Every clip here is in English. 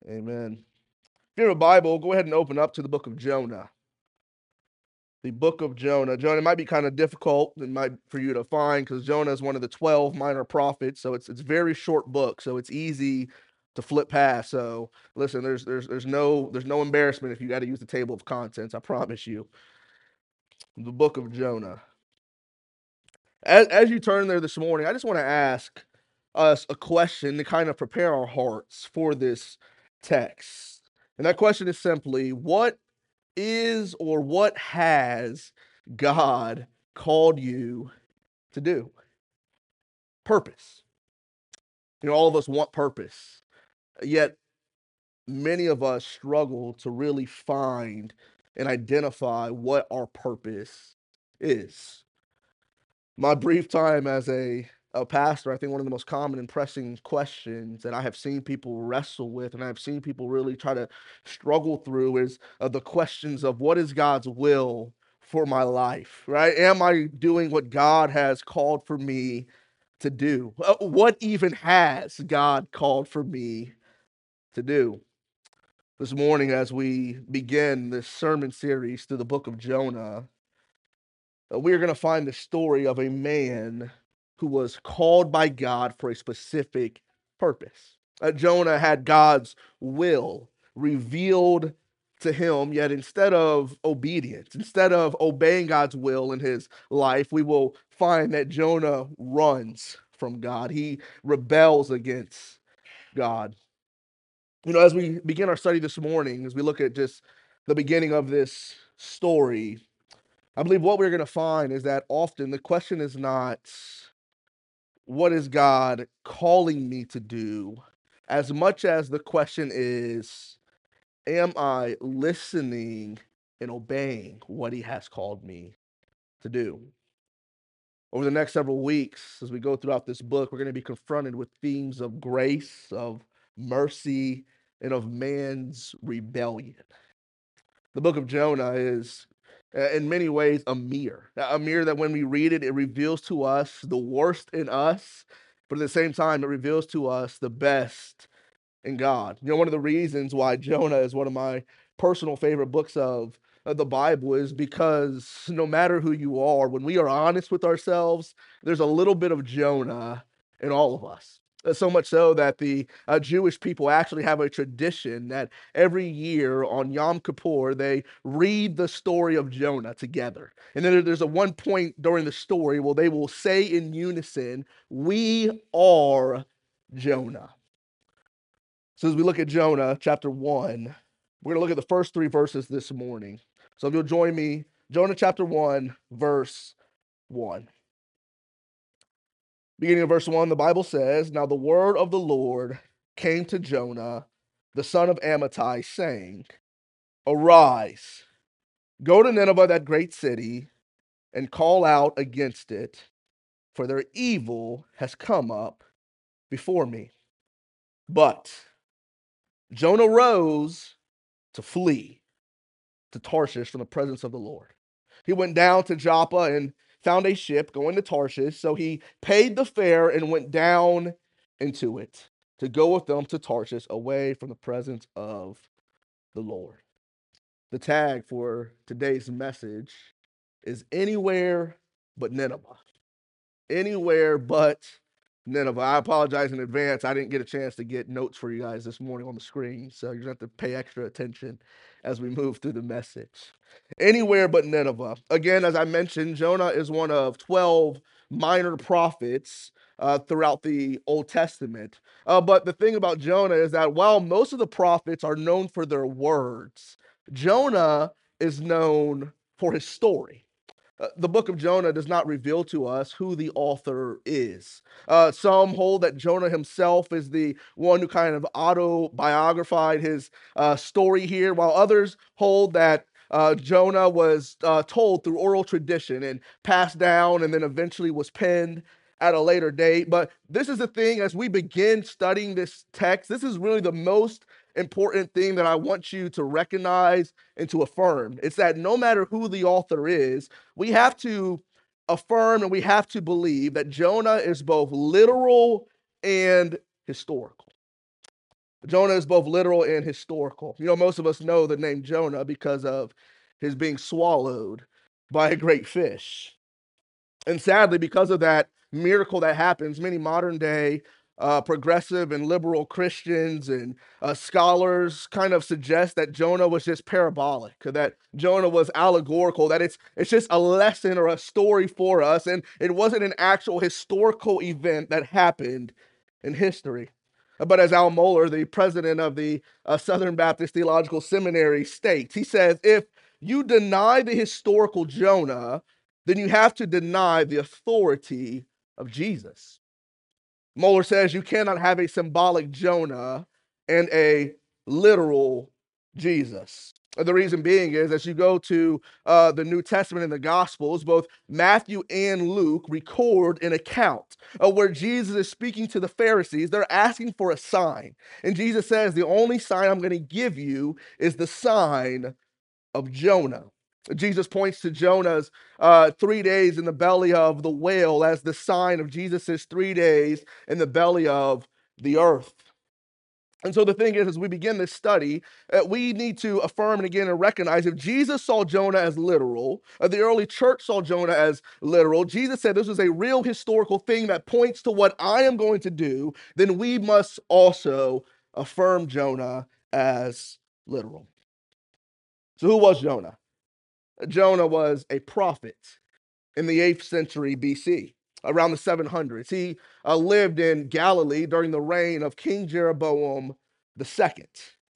Amen. If you have a Bible, go ahead and open up to the book of Jonah. The book of Jonah. Jonah might be kind of difficult for you to find because Jonah is one of the 12 minor prophets. So it's very short book. So it's easy to flip past. So listen, there's no embarrassment if you got to use the table of contents. I promise you. The book of Jonah. As you turn there this morning, I just want to ask us a question to kind of prepare our hearts for this text. And that question is simply, what is or what has God called you to do? Purpose. All of us want purpose, yet many of us struggle to really find and identify what our purpose is. My brief time as a pastor, I think one of the most common and pressing questions that I have seen people wrestle with and I've seen people really try to struggle through is the questions of what is God's will for my life, right? Am I doing what God has called for me to do? What even has God called for me to do? This morning, as we begin this sermon series through the book of Jonah, we are going to find the story of a man who was called by God for a specific purpose. Jonah had God's will revealed to him, yet instead of obedience, instead of obeying God's will in his life, we will find that Jonah runs from God. He rebels against God. As we begin our study this morning, as we look at just the beginning of this story, I believe what we're going to find is that often the question is not, what is God calling me to do? As much as the question is, am I listening and obeying what He has called me to do? Over the next several weeks, as we go throughout this book, we're going to be confronted with themes of grace, of mercy, and of man's rebellion. The book of Jonah is, in many ways, a mirror that when we read it, it reveals to us the worst in us, but at the same time, it reveals to us the best in God. One of the reasons why Jonah is one of my personal favorite books of the Bible is because no matter who you are, when we are honest with ourselves, there's a little bit of Jonah in all of us. So much so that the Jewish people actually have a tradition that every year on Yom Kippur, they read the story of Jonah together. And then there's a one point during the story where they will say in unison, "We are Jonah." So as we look at Jonah chapter 1, we're going to look at the first three verses this morning. So if you'll join me, Jonah chapter 1, verse 1. Beginning of verse 1, the Bible says, "Now the word of the Lord came to Jonah, the son of Amittai, saying, Arise, go to Nineveh, that great city, and call out against it, for their evil has come up before me." But Jonah rose to flee to Tarshish from the presence of the Lord. He went down to Joppa and found a ship going to Tarshish. So he paid the fare and went down into it to go with them to Tarshish away from the presence of the Lord. The tag for today's message is anywhere but Nineveh. Anywhere but Nineveh. I apologize in advance. I didn't get a chance to get notes for you guys this morning on the screen, so you're going to have to pay extra attention as we move through the message. Anywhere but Nineveh. Again, as I mentioned, Jonah is one of 12 minor prophets throughout the Old Testament. But the thing about Jonah is that while most of the prophets are known for their words, Jonah is known for his story. The book of Jonah does not reveal to us who the author is. Some hold that Jonah himself is the one who kind of autobiographied his story here, while others hold that Jonah was told through oral tradition and passed down and then eventually was penned at a later date. But this is the thing, as we begin studying this text, this is really the most important thing that I want you to recognize and to affirm. It's that no matter who the author is, we have to affirm and we have to believe that Jonah is both literal and historical. Jonah is both literal and historical. Most of us know the name Jonah because of his being swallowed by a great fish. And sadly, because of that miracle that happens, many modern day progressive and liberal Christians and scholars kind of suggest that Jonah was just parabolic, that Jonah was allegorical, that it's just a lesson or a story for us, and it wasn't an actual historical event that happened in history. But as Al Mohler, the president of the Southern Baptist Theological Seminary, states, he says, if you deny the historical Jonah, then you have to deny the authority of Jesus. Mohler says you cannot have a symbolic Jonah and a literal Jesus. The reason being is, as you go to the New Testament and the Gospels, both Matthew and Luke record an account where Jesus is speaking to the Pharisees. They're asking for a sign. And Jesus says, the only sign I'm going to give you is the sign of Jonah. Jesus points to Jonah's 3 days in the belly of the whale as the sign of Jesus's 3 days in the belly of the earth. And so the thing is, as we begin this study, we need to affirm and again and recognize if Jesus saw Jonah as literal, the early church saw Jonah as literal, Jesus said this was a real historical thing that points to what I am going to do, then we must also affirm Jonah as literal. So who was Jonah? Jonah was a prophet in the 8th century BC, around the 700s. He lived in Galilee during the reign of King Jeroboam II.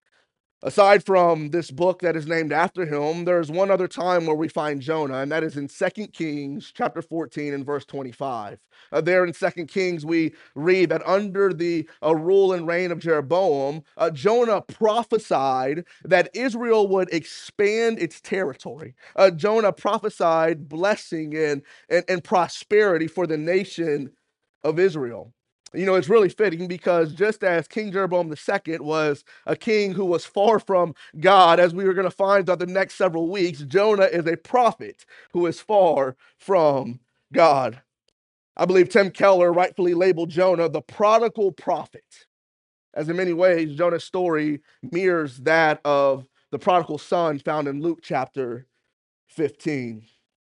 Aside from this book that is named after him, there's one other time where we find Jonah, and that is in 2 Kings chapter 14 and verse 25. There in 2 Kings, we read that under the rule and reign of Jeroboam, Jonah prophesied that Israel would expand its territory. Jonah prophesied blessing and prosperity for the nation of Israel. It's really fitting because just as King Jeroboam II was a king who was far from God, as we were going to find throughout the next several weeks, Jonah is a prophet who is far from God. I believe Tim Keller rightfully labeled Jonah the prodigal prophet, as in many ways, Jonah's story mirrors that of the prodigal son found in Luke chapter 15.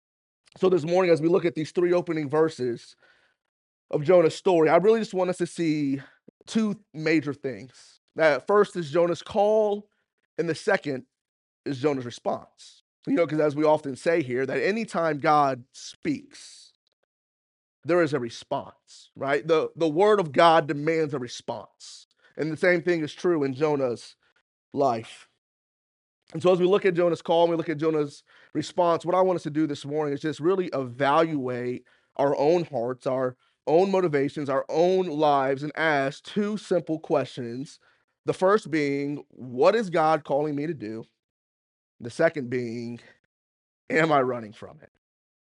So this morning, as we look at these 3 opening verses of Jonah's story, I really just want us to see 2 major things. That first is Jonah's call, and the second is Jonah's response. Because as we often say here, that anytime God speaks, there is a response, right? The word of God demands a response. And the same thing is true in Jonah's life. And so as we look at Jonah's call and we look at Jonah's response, what I want us to do this morning is just really evaluate our own hearts, our own motivations, our own lives, and ask 2 simple questions. The first being, what is God calling me to do? The second being, am I running from it?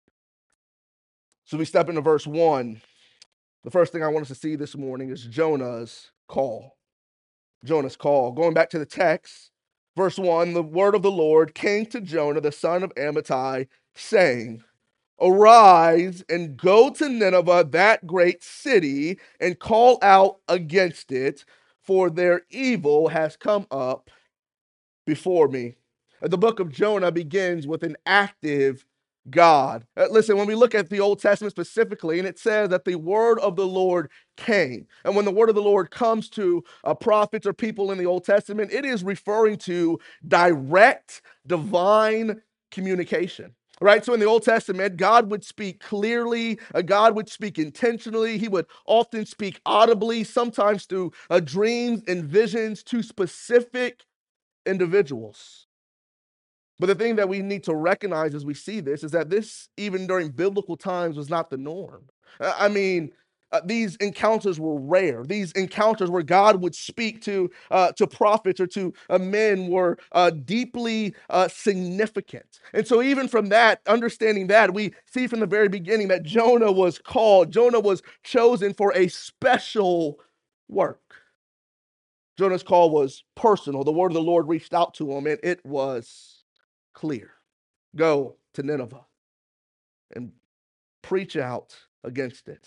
So we step into verse 1. The first thing I want us to see this morning is Jonah's call. Jonah's call. Going back to the text, verse 1, the word of the Lord came to Jonah, the son of Amittai, saying, arise and go to Nineveh, that great city, and call out against it, for their evil has come up before me. The book of Jonah begins with an active God. Listen, when we look at the Old Testament specifically, and it says that the word of the Lord came. And when the word of the Lord comes to prophets or people in the Old Testament, it is referring to direct divine communication. Right? So in the Old Testament, God would speak clearly, God would speak intentionally, he would often speak audibly, sometimes through dreams and visions to specific individuals. But the thing that we need to recognize as we see this is that this, even during biblical times, was not the norm. I mean, these encounters were rare. These encounters where God would speak to prophets or to men were deeply significant. And so, even from that, understanding that, we see from the very beginning that Jonah was called. Jonah was chosen for a special work. Jonah's call was personal. The word of the Lord reached out to him, and it was clear. Go to Nineveh and preach out against it.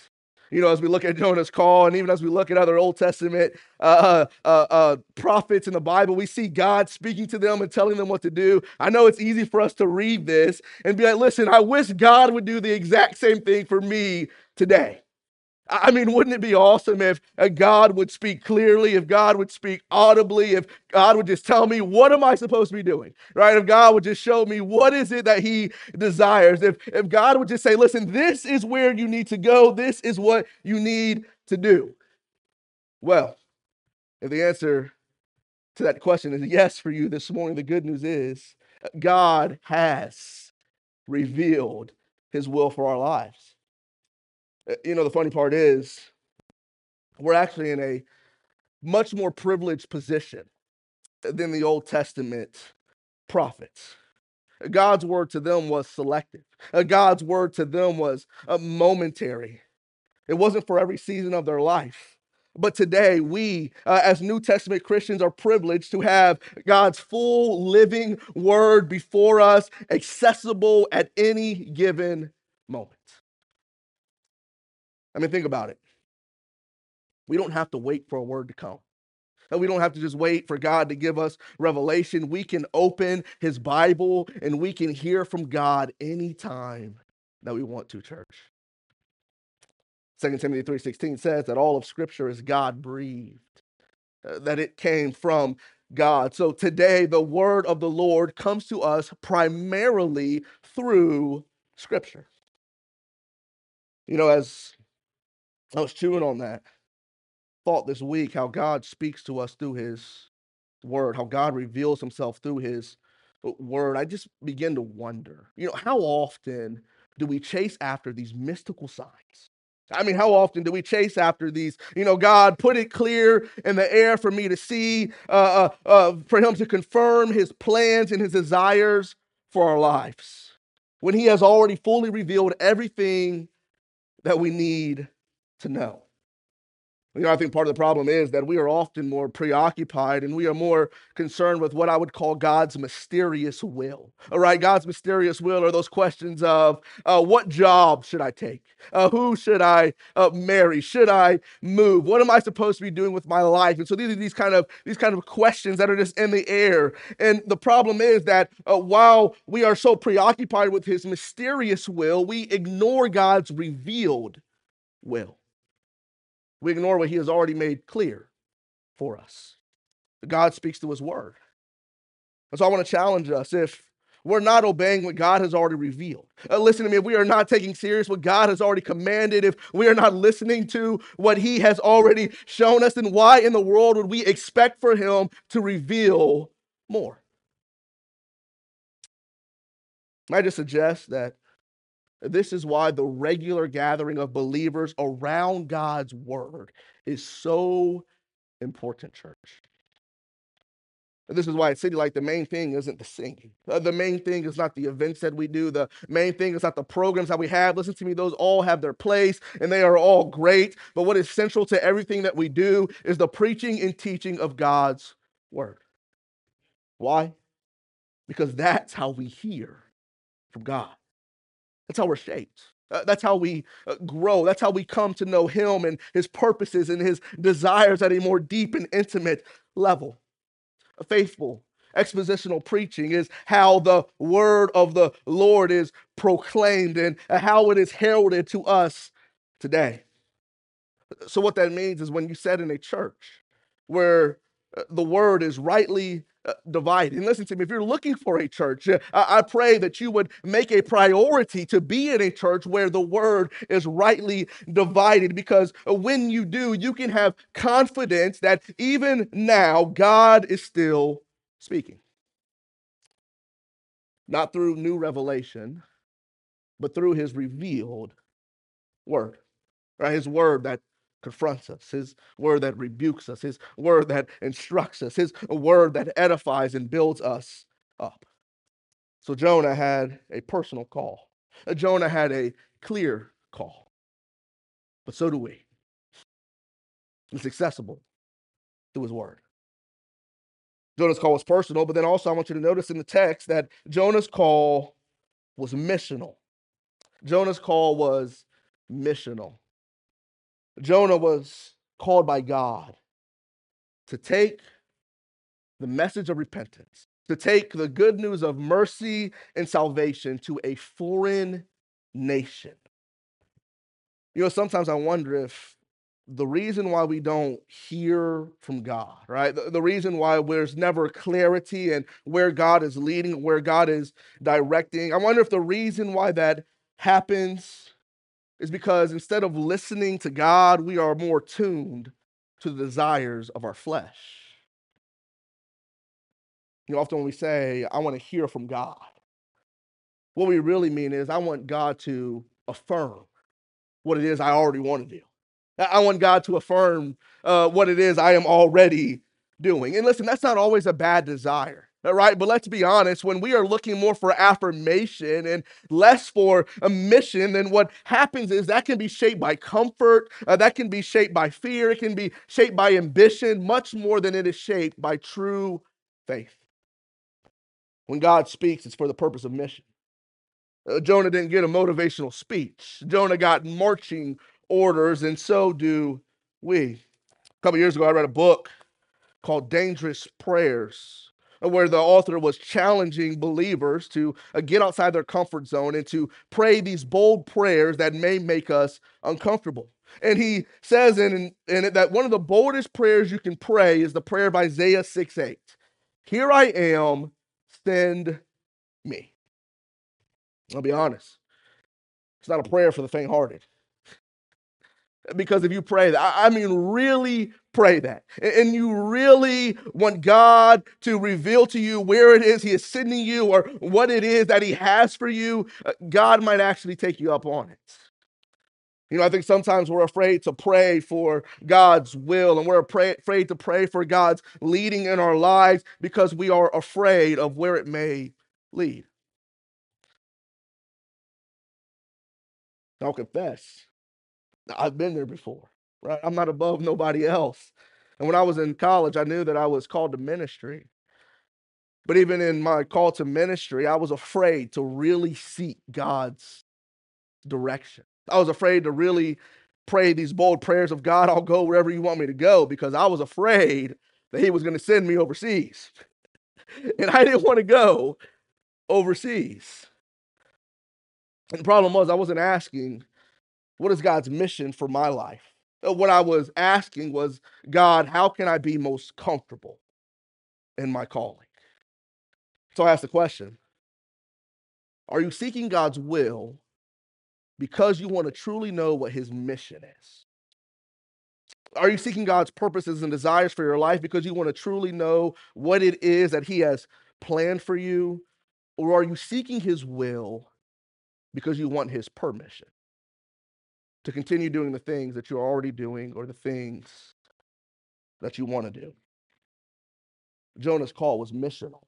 As we look at Jonah's call, and even as we look at other Old Testament prophets in the Bible, we see God speaking to them and telling them what to do. I know it's easy for us to read this and be like, listen, I wish God would do the exact same thing for me today. I mean, wouldn't it be awesome if God would speak clearly, if God would speak audibly, if God would just tell me, what am I supposed to be doing, right? If God would just show me what is it that he desires, if God would just say, listen, this is where you need to go, this is what you need to do. Well, if the answer to that question is yes for you this morning, the good news is God has revealed his will for our lives. The funny part is, we're actually in a much more privileged position than the Old Testament prophets. God's word to them was selective. God's word to them was momentary. It wasn't for every season of their life. But today, we, as New Testament Christians, are privileged to have God's full living word before us, accessible at any given moment. I mean, think about it. We don't have to wait for a word to come. We don't have to just wait for God to give us revelation. We can open his Bible and we can hear from God anytime that we want to, church. 2 Timothy 3:16 says that all of Scripture is God-breathed, that it came from God. So today, the word of the Lord comes to us primarily through Scripture. As I was chewing on that thought this week, how God speaks to us through his word, how God reveals himself through his word, I just begin to wonder, how often do we chase after these mystical signs? I mean, how often do we chase after these, God, put it clear in the air for me to see, for him to confirm his plans and his desires for our lives, when he has already fully revealed everything that we need to know. I think part of the problem is that we are often more preoccupied and we are more concerned with what I would call God's mysterious will. All right, God's mysterious will are those questions of what job should I take? Who should I marry? Should I move? What am I supposed to be doing with my life? And so these are these kind of questions that are just in the air. And the problem is that while we are so preoccupied with his mysterious will, we ignore God's revealed will. We ignore what he has already made clear for us. God speaks through his word. And so I want to challenge us, if we're not obeying what God has already revealed. Listen to me, if we are not taking serious what God has already commanded, if we are not listening to what he has already shown us, then why in the world would we expect for him to reveal more? I just suggest that this is why the regular gathering of believers around God's word is so important, church. This is why at City Light, the main thing isn't the singing. The main thing is not the events that we do. The main thing is not the programs that we have. Listen to me, those all have their place and they are all great. But what is central to everything that we do is the preaching and teaching of God's word. Why? Because that's how we hear from God. That's how we're shaped. That's how we grow. That's how we come to know him and his purposes and his desires at a more deep and intimate level. Faithful expositional preaching is how the word of the Lord is proclaimed and how it is heralded to us today. So what that means is when you sit in a church where the word is rightly divided. And listen to me, if you're looking for a church, I pray that you would make a priority to be in a church where the word is rightly divided, because when you do, you can have confidence that even now God is still speaking. Not through new revelation, but through his revealed word. Right? His word that confronts us, his word that rebukes us, his word that instructs us, his word that edifies and builds us up. So Jonah had a personal call. Jonah had a clear call. But so do we. It's accessible through his word. Jonah's call was personal, but then also I want you to notice in the text that Jonah's call was missional. Jonah's call was missional. Jonah was called by God to take the message of repentance, to take the good news of mercy and salvation to a foreign nation. Sometimes I wonder if the reason why we don't hear from God, right? The reason why there's never clarity and where God is leading, where God is directing. I wonder if the reason why that happens is because instead of listening to God, we are more tuned to the desires of our flesh. Often when we say, I want to hear from God, what we really mean is, I want God to affirm what it is I already want to do. I want God to affirm what it is I am already doing. And listen, that's not always a bad desire, right? But let's be honest, when we are looking more for affirmation and less for a mission, then what happens is that can be shaped by comfort, that can be shaped by fear, it can be shaped by ambition, much more than it is shaped by true faith. When God speaks, it's for the purpose of mission. Jonah didn't get a motivational speech. Jonah got marching orders, and so do we. A couple years ago, I read a book called Dangerous Prayers, where the author was challenging believers to get outside their comfort zone and to pray these bold prayers that may make us uncomfortable. And he says in it that one of the boldest prayers you can pray is the prayer of Isaiah 6:8. Here I am, send me. I'll be honest. It's not a prayer for the faint-hearted. Because if you pray that, I mean, really pray that, and you really want God to reveal to you where it is He is sending you or what it is that He has for you, God might actually take you up on it. I think sometimes we're afraid to pray for God's will, and we're afraid to pray for God's leading in our lives because we are afraid of where it may lead. I'll confess, I've been there before, right? I'm not above nobody else. And when I was in college, I knew that I was called to ministry. But even in my call to ministry, I was afraid to really seek God's direction. I was afraid to really pray these bold prayers of, God, I'll go wherever you want me to go, because I was afraid that He was going to send me overseas. And I didn't want to go overseas. And the problem was, I wasn't asking, what is God's mission for my life? What I was asking was, God, how can I be most comfortable in my calling? So I asked the question, are you seeking God's will because you want to truly know what His mission is? Are you seeking God's purposes and desires for your life because you want to truly know what it is that He has planned for you? Or are you seeking His will because you want His permission to continue doing the things that you're already doing or the things that you want to do? Jonah's call was missional.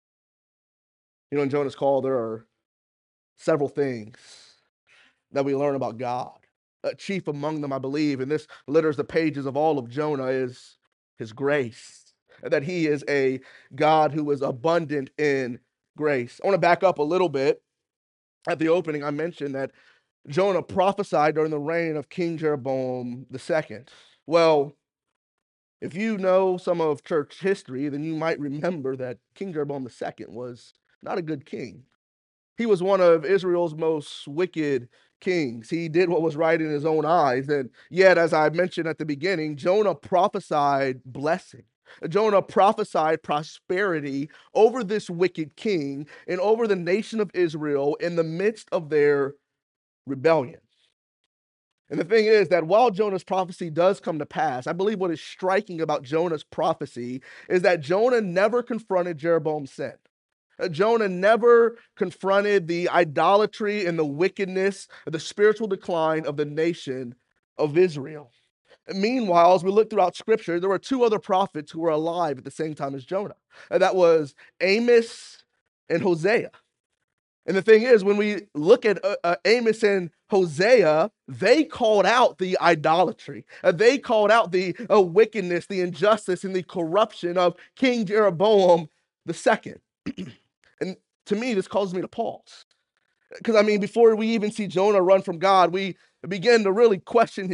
In Jonah's call, there are several things that we learn about God. Chief among them, I believe, and this litters the pages of all of Jonah, is His grace. That He is a God who is abundant in grace. I want to back up a little bit. At the opening, I mentioned that Jonah prophesied during the reign of King Jeroboam II. Well, if you know some of church history, then you might remember that King Jeroboam II was not a good king. He was one of Israel's most wicked kings. He did what was right in his own eyes. And yet, as I mentioned at the beginning, Jonah prophesied blessing. Jonah prophesied prosperity over this wicked king and over the nation of Israel in the midst of their rebellion. And the thing is that while Jonah's prophecy does come to pass, I believe what is striking about Jonah's prophecy is that Jonah never confronted Jeroboam's sin. Jonah never confronted the idolatry and the wickedness, the spiritual decline of the nation of Israel. And meanwhile, as we look throughout Scripture, there were two other prophets who were alive at the same time as Jonah. And that was Amos and Hosea. And the thing is, when we look at Amos and Hosea, they called out the idolatry. They called out the wickedness, the injustice, and the corruption of King Jeroboam II. And to me, this causes me to pause. Because, before we even see Jonah run from God, we begin to really question his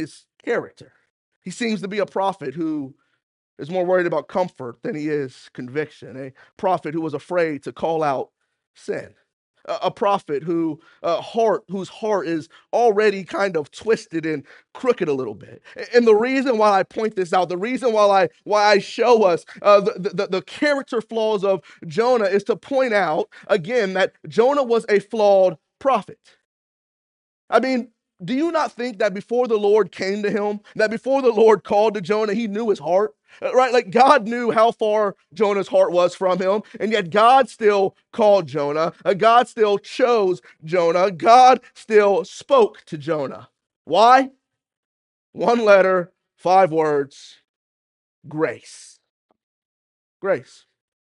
character. He seems to be a prophet who is more worried about comfort than he is conviction, a prophet who was afraid to call out sin. A prophet whose heart is already kind of twisted and crooked a little bit. And the reason why I point this out, the reason why I show us the character flaws of Jonah is to point out again that Jonah was a flawed prophet. I mean, do you not think that before the Lord came to him, that before the Lord called to Jonah, he knew his heart? Right? Like God knew how far Jonah's heart was from him, and yet God still called Jonah. God still chose Jonah. God still spoke to Jonah. Why? One letter, 5 words, grace. Grace.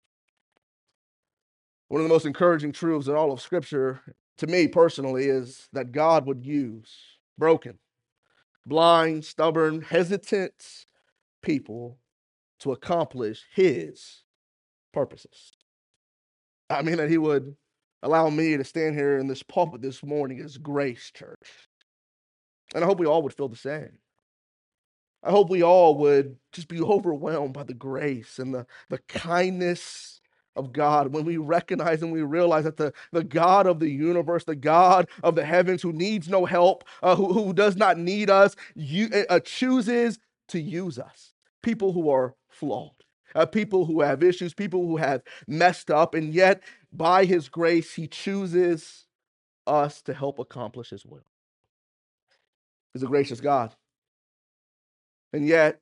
One of the most encouraging truths in all of Scripture, to me personally, is that God would use broken, blind, stubborn, hesitant people to accomplish his purposes. I mean, that he would allow me to stand here in this pulpit this morning as Grace Church. And I hope we all would feel the same. I hope we all would just be overwhelmed by the grace and the kindness of God when we recognize and we realize that the God of the universe, the God of the heavens who needs no help, who does not need us, chooses to use us. People who are flawed, people who have issues, people who have messed up, and yet by his grace, he chooses us to help accomplish his will. He's a gracious God. And yet,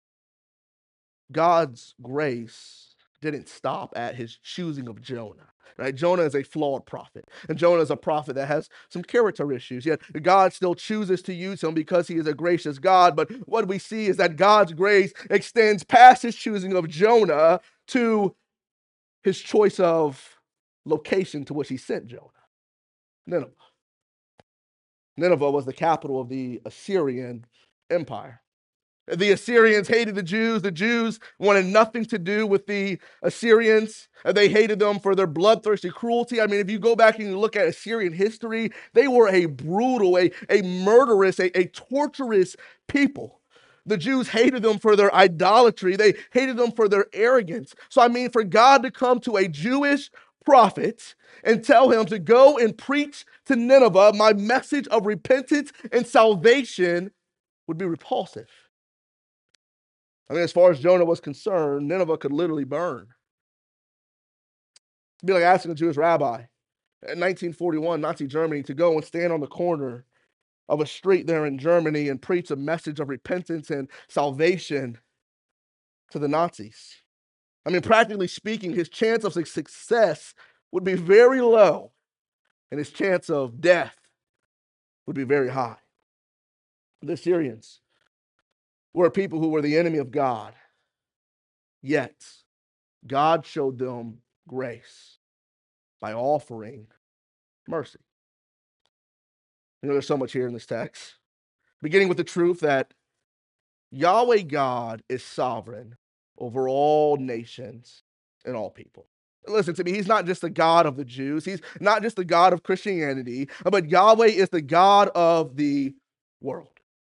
God's grace didn't stop at his choosing of Jonah. Right? Jonah is a flawed prophet, and Jonah is a prophet that has some character issues. Yet God still chooses to use him because he is a gracious God. But what we see is that God's grace extends past his choosing of Jonah to his choice of location to which he sent Jonah. Nineveh. Nineveh was the capital of the Assyrian Empire. The Assyrians hated the Jews. The Jews wanted nothing to do with the Assyrians. They hated them for their bloodthirsty cruelty. I mean, if you go back and you look at Assyrian history, they were a brutal, a murderous, a torturous people. The Jews hated them for their idolatry. They hated them for their arrogance. So, I mean, for God to come to a Jewish prophet and tell him to go and preach to Nineveh my message of repentance and salvation would be repulsive. I mean, as far as Jonah was concerned, Nineveh could literally burn. It'd be like asking a Jewish rabbi in 1941, Nazi Germany, to go and stand on the corner of a street there in Germany and preach a message of repentance and salvation to the Nazis. I mean, practically speaking, his chance of success would be very low, and his chance of death would be very high. The Assyrians were people who were the enemy of God, yet God showed them grace by offering mercy. You know, there's so much here in this text, beginning with the truth that Yahweh God is sovereign over all nations and all people. Listen to me, he's not just the God of the Jews, he's not just the God of Christianity, but Yahweh is the God of the world.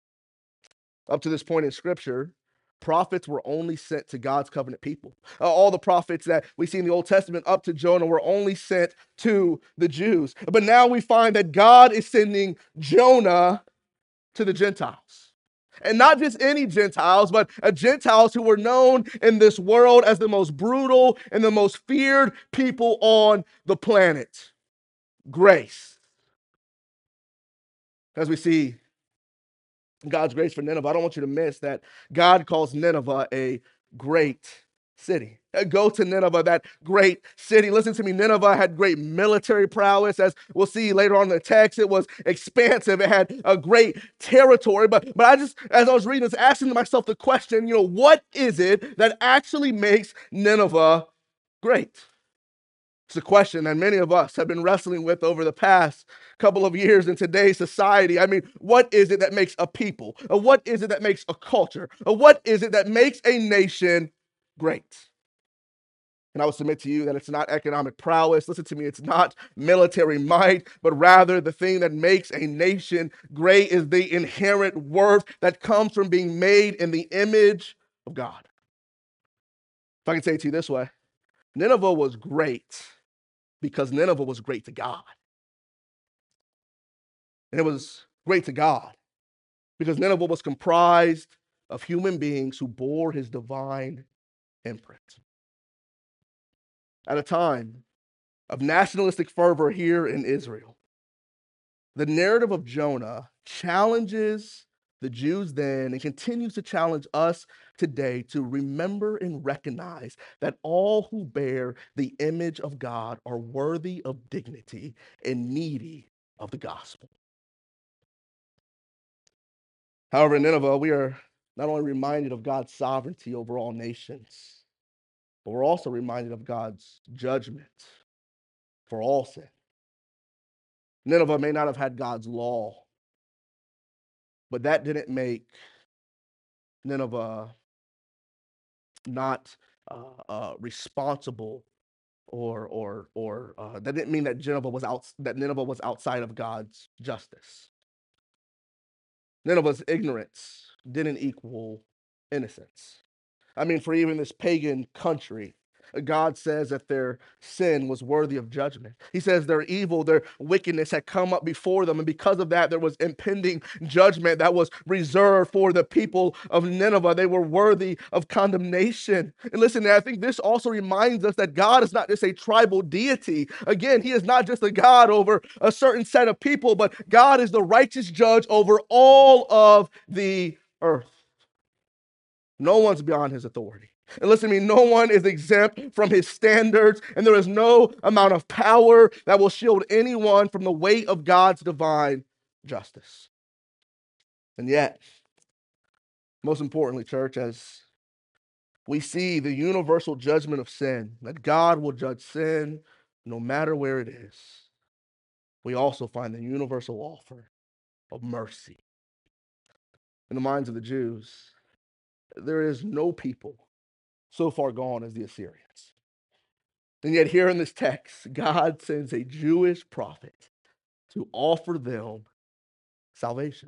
Up to this point in Scripture, prophets were only sent to God's covenant people. All the prophets that we see in the Old Testament up to Jonah were only sent to the Jews. But now we find that God is sending Jonah to the Gentiles. And not just any Gentiles, but Gentiles who were known in this world as the most brutal and the most feared people on the planet. Grace. As we see God's grace for Nineveh, I don't want you to miss that God calls Nineveh a great city. Go to Nineveh, that great city. Listen to me, Nineveh had great military prowess. As we'll see later on in the text, it was expansive. It had a great territory. But I just, as I was reading this, asking myself the question, what is it that actually makes Nineveh great? It's a question that many of us have been wrestling with over the past couple of years in today's society. I mean, what is it that makes a people? What is it that makes a culture? What is it that makes a nation great? And I would submit to you that it's not economic prowess. Listen to me, it's not military might, but rather the thing that makes a nation great is the inherent worth that comes from being made in the image of God. If I can say it to you this way, Nineveh was great because Nineveh was great to God. And it was great to God because Nineveh was comprised of human beings who bore his divine imprint. At a time of nationalistic fervor here in Israel, the narrative of Jonah challenges the Jews then and continues to challenge us today to remember and recognize that all who bear the image of God are worthy of dignity and needy of the gospel. However, in Nineveh, we are not only reminded of God's sovereignty over all nations, but we're also reminded of God's judgment for all sin. Nineveh may not have had God's law, but that didn't make Nineveh not responsible, or that didn't mean that Nineveh was outside of God's justice. Nineveh's ignorance didn't equal innocence. I mean, for even this pagan country, God says that their sin was worthy of judgment. He says their evil, their wickedness had come up before them. And because of that, there was impending judgment that was reserved for the people of Nineveh. They were worthy of condemnation. And listen, I think this also reminds us that God is not just a tribal deity. Again, he is not just a God over a certain set of people, but God is the righteous judge over all of the earth. No one's beyond his authority. And listen to me, no one is exempt from his standards, and there is no amount of power that will shield anyone from the weight of God's divine justice. And yet, most importantly, church, as we see the universal judgment of sin, that God will judge sin no matter where it is, we also find the universal offer of mercy. In the minds of the Jews, there is no people so far gone as the Assyrians. And yet, here in this text, God sends a Jewish prophet to offer them salvation.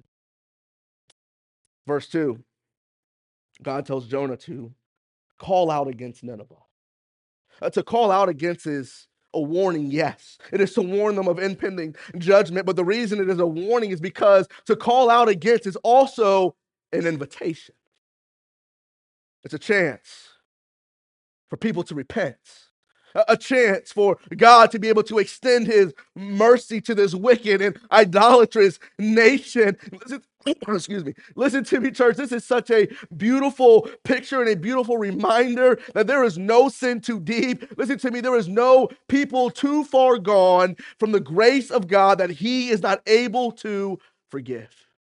Verse 2, God tells Jonah to call out against Nineveh. To call out against is a warning, yes. It is to warn them of impending judgment, but the reason it is a warning is because to call out against is also an invitation. It's a chance for people to repent, a chance for God to be able to extend his mercy to this wicked and idolatrous nation. Excuse me. Listen to me, church. This is such a beautiful picture and a beautiful reminder that there is no sin too deep. Listen to me. There is no people too far gone from the grace of God that he is not able to forgive.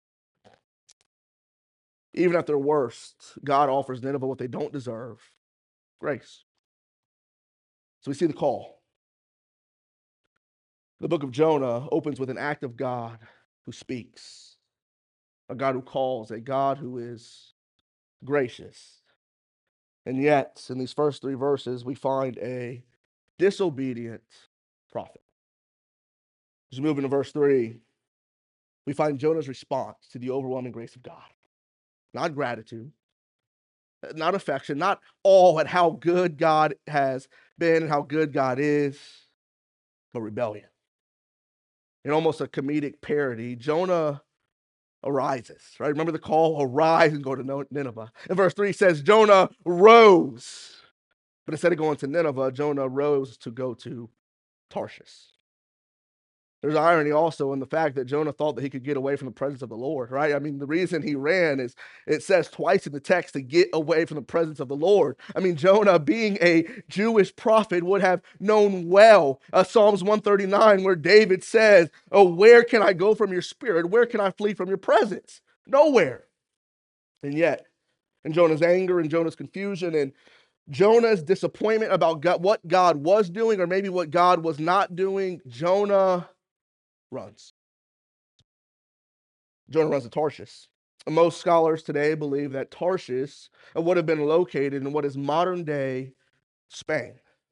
Even at their worst, God offers Nineveh what they don't deserve: grace. So we see the call. The book of Jonah opens with an act of God who speaks, a God who calls, a God who is gracious. And yet, in these first three verses, we find a disobedient prophet. As we move into verse 3, we find Jonah's response to the overwhelming grace of God. Not gratitude, not affection, not awe at how good God has been and how good God is, but rebellion. In almost a comedic parody, Jonah arises, right? Remember the call, arise and go to Nineveh. And verse 3 says, Jonah rose. But instead of going to Nineveh, Jonah rose to go to Tarshish. There's irony also in the fact that Jonah thought that he could get away from the presence of the Lord, right? I mean, the reason he ran is, it says twice in the text, to get away from the presence of the Lord. I mean, Jonah, being a Jewish prophet, would have known well Psalms 139, where David says, oh, where can I go from your spirit? Where can I flee from your presence? Nowhere. And yet, in Jonah's anger and Jonah's confusion and Jonah's disappointment about what God was doing, or maybe what God was not doing, Jonah runs. Jonah runs to Tarshish. Most scholars today believe that Tarshish would have been located in what is modern day Spain.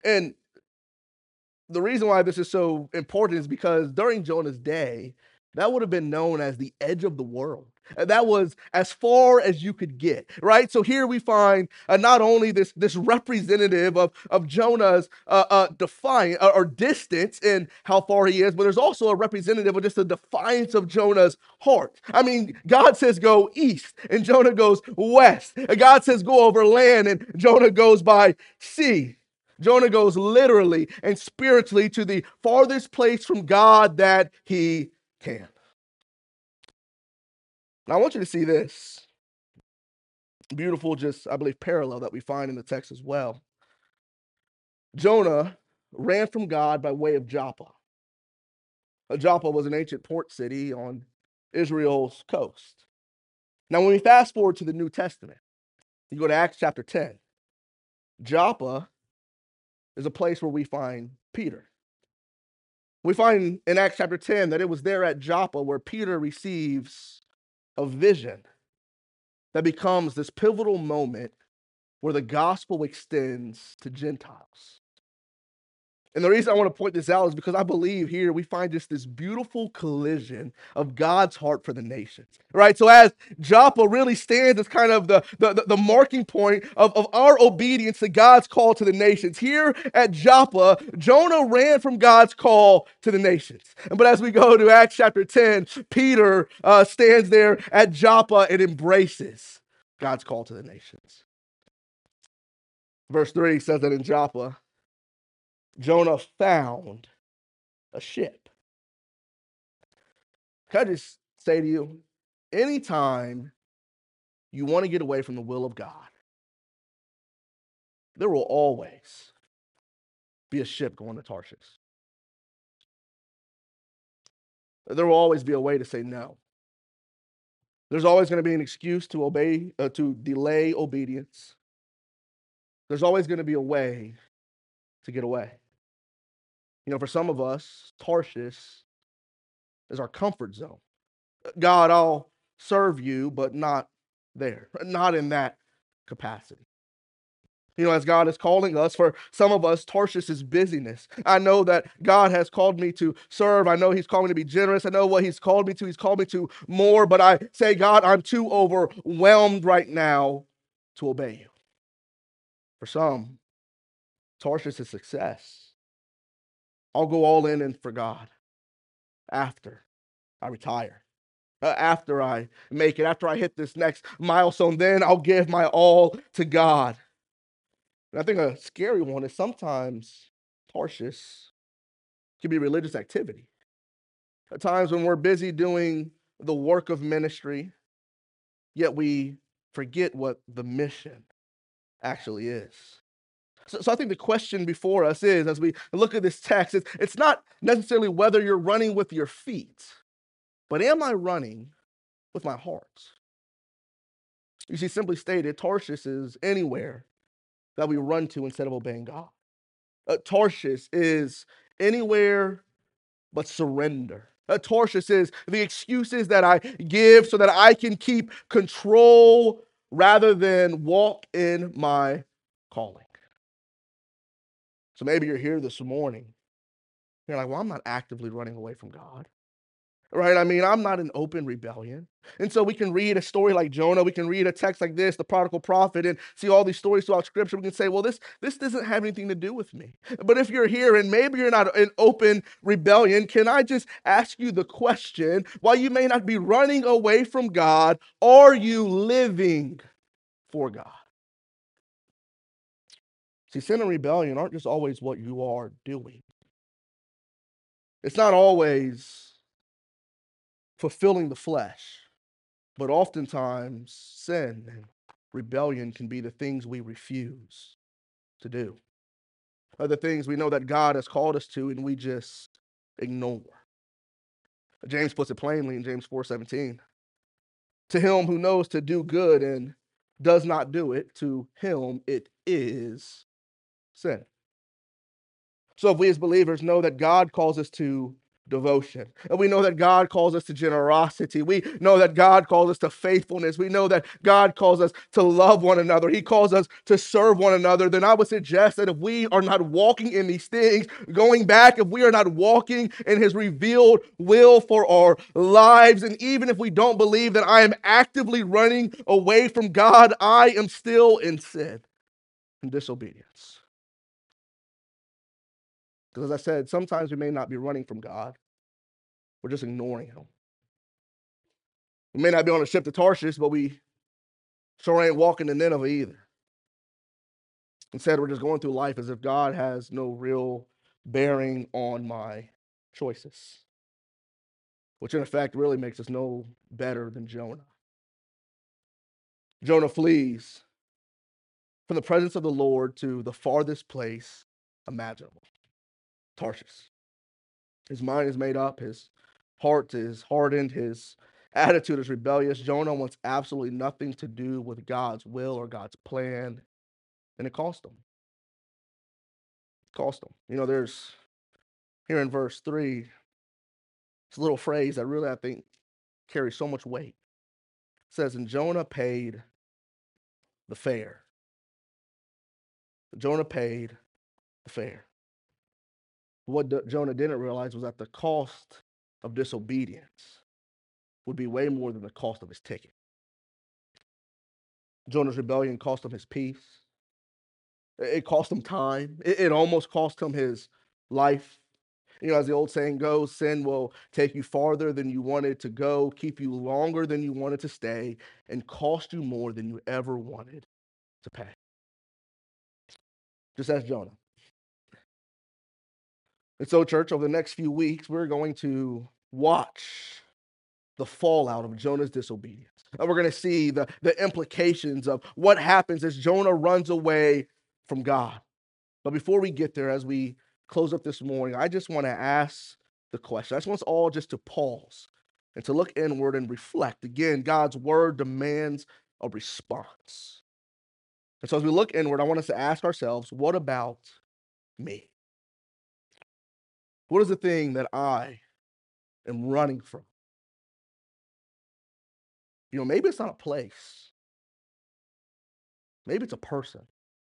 And the reason why this is so important is because during Jonah's day, that would have been known as the edge of the world. That was as far as you could get, right? So here we find not only this representative of Jonah's defiance or distance in how far he is, but there's also a representative of just the defiance of Jonah's heart. I mean, God says go east, and Jonah goes west. And God says go over land, and Jonah goes by sea. Jonah goes literally and spiritually to the farthest place from God that he can. Now, I want you to see this beautiful, just, I believe, parallel that we find in the text as well. Jonah ran from God by way of Joppa. Joppa was an ancient port city on Israel's coast. Now, when we fast forward to the New Testament, you go to Acts chapter 10. Joppa is a place where we find Peter. We find in Acts chapter 10 that it was there at Joppa where Peter receives a vision that becomes this pivotal moment where the gospel extends to Gentiles. And the reason I want to point this out is because I believe here we find just this beautiful collision of God's heart for the nations, right? So as Joppa really stands as kind of the marking point of our obedience to God's call to the nations. Here at Joppa, Jonah ran from God's call to the nations. But as we go to Acts chapter 10, Peter stands there at Joppa and embraces God's call to the nations. Verse 3 says that in Joppa, Jonah found a ship. Can I just say to you, anytime you want to get away from the will of God, there will always be a ship going to Tarshish. There will always be a way to say no. There's always going to be an excuse to delay obedience. There's always going to be a way to get away. You know, for some of us, Tarshish is our comfort zone. God, I'll serve you, but not there, not in that capacity. You know, as God is calling us, for some of us, Tarshish is busyness. I know that God has called me to serve. I know He's called me to be generous. I know what He's called me to. He's called me to more, but I say, God, I'm too overwhelmed right now to obey you. For some, Tarshish is success. I'll go all in and for God after I retire. After I make it, after I hit this next milestone, then I'll give my all to God. And I think a scary one is sometimes Tarshish can be religious activity. At times when we're busy doing the work of ministry, yet we forget what the mission actually is. So I think the question before us is, as we look at this text, it's not necessarily whether you're running with your feet, but am I running with my heart? You see, simply stated, Tarshish is anywhere that we run to instead of obeying God. Tarshish is anywhere but surrender. Tarshish is the excuses that I give so that I can keep control rather than walk in my calling. So maybe you're here this morning. You're like, well, I'm not actively running away from God. Right? I mean, I'm not in open rebellion. And so we can read a story like Jonah. We can read a text like this, the prodigal prophet, and see all these stories throughout Scripture. We can say, well, this doesn't have anything to do with me. But if you're here and maybe you're not in open rebellion, can I just ask you the question, while you may not be running away from God, are you living for God? See, sin and rebellion aren't just always what you are doing. It's not always fulfilling the flesh. But oftentimes, sin and rebellion can be the things we refuse to do, or the things we know that God has called us to and we just ignore. James puts it plainly in James 4:17. To him who knows to do good and does not do it, to him it is sin. So if we as believers know that God calls us to devotion. And we know that God calls us to generosity. We know that God calls us to faithfulness. We know that God calls us to love one another. He calls us to serve one another. Then I would suggest that if we are not walking in these things, going back, if we are not walking in his revealed will for our lives, and even if we don't believe that I am actively running away from God, I am still in sin and disobedience. Because as I said, sometimes we may not be running from God. We're just ignoring him. We may not be on a ship to Tarshish, but we sure ain't walking to Nineveh either. Instead, we're just going through life as if God has no real bearing on my choices, which in effect really makes us no better than Jonah. Jonah flees from the presence of the Lord to the farthest place imaginable, Tarshish. His mind is made up, his heart is hardened, his attitude is rebellious. Jonah wants absolutely nothing to do with God's will or God's plan, and it cost him. It cost him. You know, there's here in verse 3, it's a little phrase that really, I think, carries so much weight. It says, and Jonah paid the fare. Jonah paid the fare. What Jonah didn't realize was that the cost of disobedience would be way more than the cost of his ticket. Jonah's rebellion cost him his peace. It cost him time. It almost cost him his life. You know, as the old saying goes, sin will take you farther than you wanted to go, keep you longer than you wanted to stay, and cost you more than you ever wanted to pay. Just ask Jonah. And so, church, over the next few weeks, we're going to watch the fallout of Jonah's disobedience. And we're going to see the implications of what happens as Jonah runs away from God. But before we get there, as we close up this morning, I just want to ask the question. I just want us all just to pause and to look inward and reflect. Again, God's word demands a response. And so as we look inward, I want us to ask ourselves, what about me? What is the thing that I am running from? You know, maybe it's not a place. Maybe it's a person.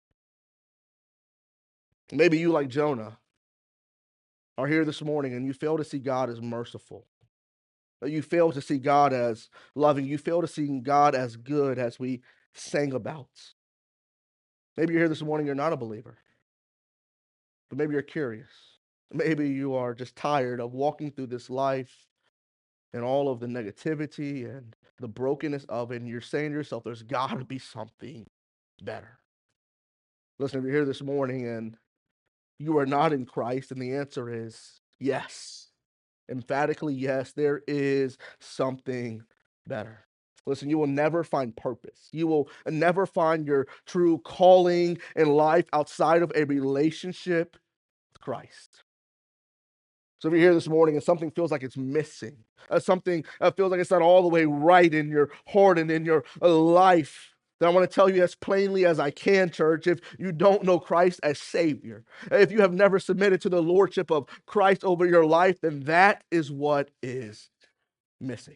Maybe you, like Jonah, are here this morning and you fail to see God as merciful. You fail to see God as loving. You fail to see God as good, as we sang about. Maybe you're here this morning, you're not a believer, but maybe you're curious. Maybe you are just tired of walking through this life and all of the negativity and the brokenness of it, and you're saying to yourself, there's got to be something better. Listen, if you're here this morning and you are not in Christ, and the answer is yes. Emphatically, yes, there is something better. Listen, you will never find purpose. You will never find your true calling in life outside of a relationship with Christ. So if you're here this morning and something feels like it's missing, something feels like it's not all the way right in your heart and in your life, then I want to tell you as plainly as I can, church, if you don't know Christ as Savior, if you have never submitted to the Lordship of Christ over your life, then that is what is missing.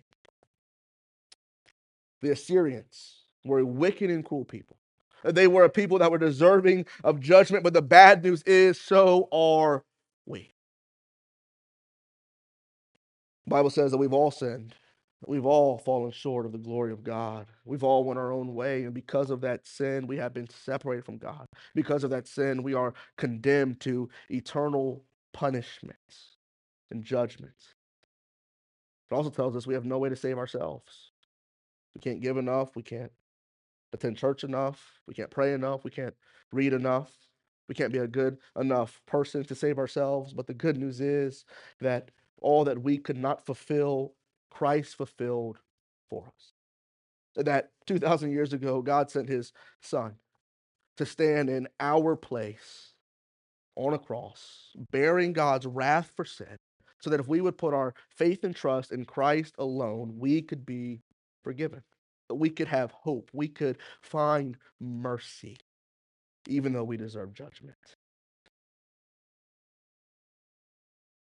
The Assyrians were a wicked and cruel people. They were a people that were deserving of judgment, but the bad news is so are we. The Bible says that we've all sinned. We've all fallen short of the glory of God. We've all went our own way, and because of that sin, we have been separated from God. Because of that sin, we are condemned to eternal punishments and judgments. It also tells us we have no way to save ourselves. We can't give enough. We can't attend church enough. We can't pray enough. We can't read enough. We can't be a good enough person to save ourselves. But the good news is that all that we could not fulfill, Christ fulfilled for us. That 2,000 years ago, God sent his son to stand in our place on a cross, bearing God's wrath for sin, so that if we would put our faith and trust in Christ alone, we could be forgiven. We could have hope. We could find mercy, even though we deserve judgment.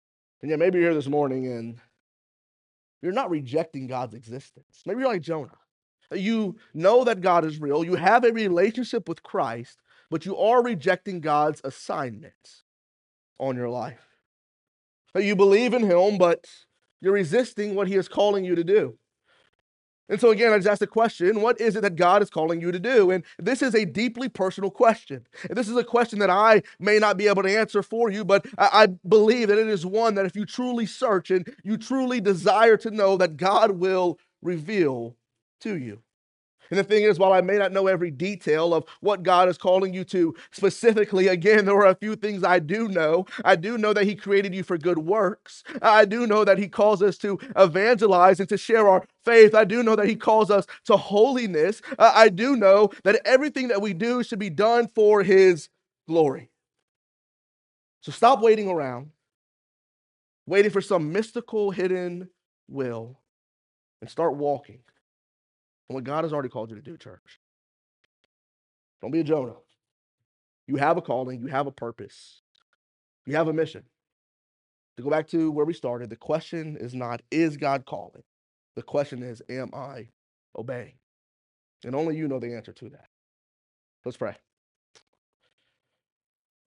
And yet maybe you're here this morning and you're not rejecting God's existence. Maybe you're like Jonah. You know that God is real. You have a relationship with Christ, but you are rejecting God's assignment on your life. You believe in Him, but you're resisting what He is calling you to do. And so again, I just asked the question, what is it that God is calling you to do? And this is a deeply personal question. And this is a question that I may not be able to answer for you, but I believe that it is one that if you truly search and you truly desire to know, that God will reveal to you. And the thing is, while I may not know every detail of what God is calling you to specifically, again, there are a few things I do know. I do know that He created you for good works. I do know that He calls us to evangelize and to share our faith. I do know that He calls us to holiness. I do know that everything that we do should be done for His glory. So stop waiting around, waiting for some mystical hidden will, and start walking on what God has already called you to do, church. Don't be a Jonah. You have a calling, you have a purpose, you have a mission. To go back to where we started, the question is not, is God calling? The question is, am I obeying? And only you know the answer to that. Let's pray.